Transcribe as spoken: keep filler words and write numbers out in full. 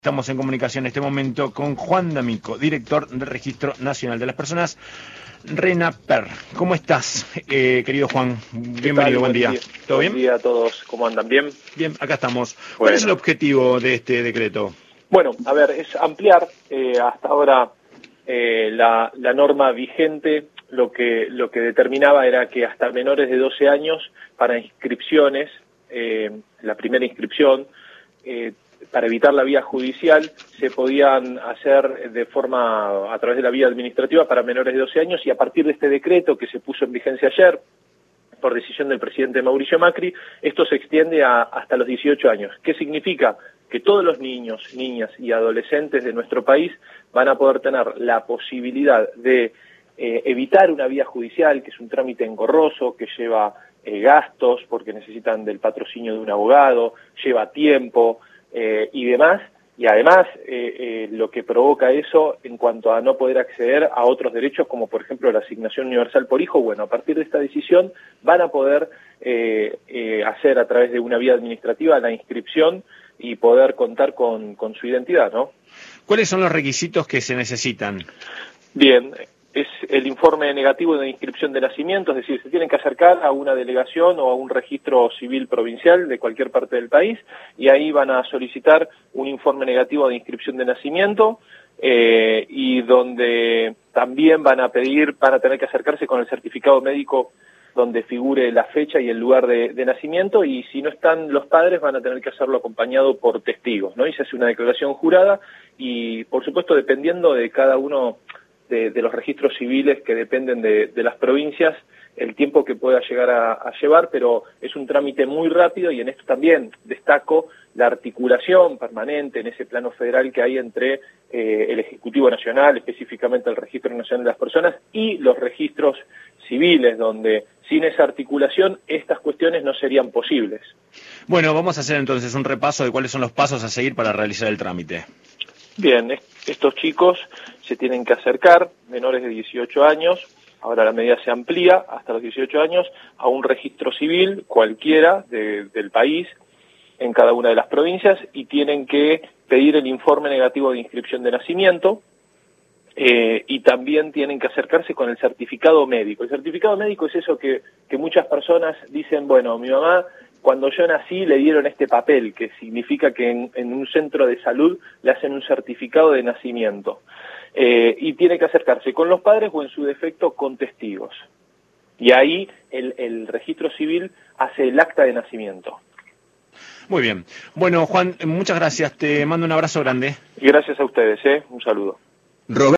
Estamos en comunicación en este momento con Juan D'Amico, director del Registro Nacional de las Personas, RENAPER. ¿Cómo estás, eh, querido Juan? Bienvenido, buen, buen día. día. ¿Todo buen bien? Buen día a todos. ¿Cómo andan? ¿Bien? Bien, acá estamos. Bueno. ¿Cuál es el objetivo de este decreto? Bueno, a ver, es ampliar eh, hasta ahora eh, la, la norma vigente. Lo que, lo que determinaba era que hasta menores de doce años, para inscripciones, eh, la primera inscripción, eh, para evitar la vía judicial, se podían hacer de forma, a través de la vía administrativa para menores de doce años, y a partir de este decreto que se puso en vigencia ayer, por decisión del presidente Mauricio Macri, esto se extiende a, hasta los dieciocho años. ¿Qué significa? Que todos los niños, niñas y adolescentes de nuestro país van a poder tener la posibilidad de eh, evitar una vía judicial, que es un trámite engorroso, que lleva eh, gastos, porque necesitan del patrocinio de un abogado, lleva tiempo, Eh, y demás, y además eh, eh, lo que provoca eso en cuanto a no poder acceder a otros derechos, como por ejemplo la asignación universal por hijo. Bueno, a partir de esta decisión van a poder eh, eh, hacer a través de una vía administrativa la inscripción y poder contar con, con su identidad, ¿no? ¿Cuáles son los requisitos que se necesitan? Bien, es el informe negativo de inscripción de nacimiento, es decir, se tienen que acercar a una delegación o a un registro civil provincial de cualquier parte del país, y ahí van a solicitar un informe negativo de inscripción de nacimiento, eh, y donde también van a pedir, van a tener que acercarse con el certificado médico donde figure la fecha y el lugar de, de nacimiento, y si no están los padres van a tener que hacerlo acompañado por testigos, ¿no? Y se hace una declaración jurada, y por supuesto dependiendo de cada uno De, de los registros civiles que dependen de, de las provincias, el tiempo que pueda llegar a, a llevar, pero es un trámite muy rápido, y en esto también destaco la articulación permanente en ese plano federal que hay entre eh, el Ejecutivo Nacional, específicamente el Registro Nacional de las Personas, y los registros civiles, donde sin esa articulación estas cuestiones no serían posibles. Bueno, vamos a hacer entonces un repaso de cuáles son los pasos a seguir para realizar el trámite. Bien, estos chicos se tienen que acercar, menores de dieciocho años, ahora la medida se amplía hasta los dieciocho años, a un registro civil cualquiera de, del país, en cada una de las provincias, y tienen que pedir el informe negativo de inscripción de nacimiento, eh, y también tienen que acercarse con el certificado médico. El certificado médico es eso que, que muchas personas dicen, bueno, mi mamá cuando yo nací le dieron este papel, que significa que en, en un centro de salud le hacen un certificado de nacimiento. Eh, y tiene que acercarse con los padres o en su defecto con testigos. Y ahí el, el registro civil hace el acta de nacimiento. Muy bien. Bueno, Juan, muchas gracias. Te mando un abrazo grande. Y gracias a ustedes, ¿eh? Un saludo. Robert